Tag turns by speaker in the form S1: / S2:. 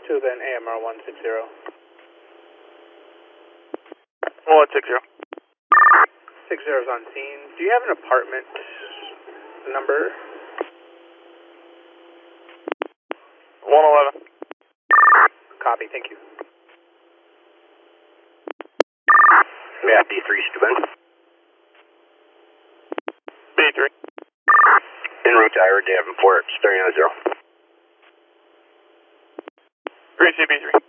S1: To then AMR 160.
S2: 160.
S1: 60 is on scene. Do you have an apartment number?
S2: 111.
S1: Copy, thank you.
S3: Yeah, B3 Steuben.
S2: B3.
S3: En route to Ira Davenport, starting on 0.
S2: 3CB3.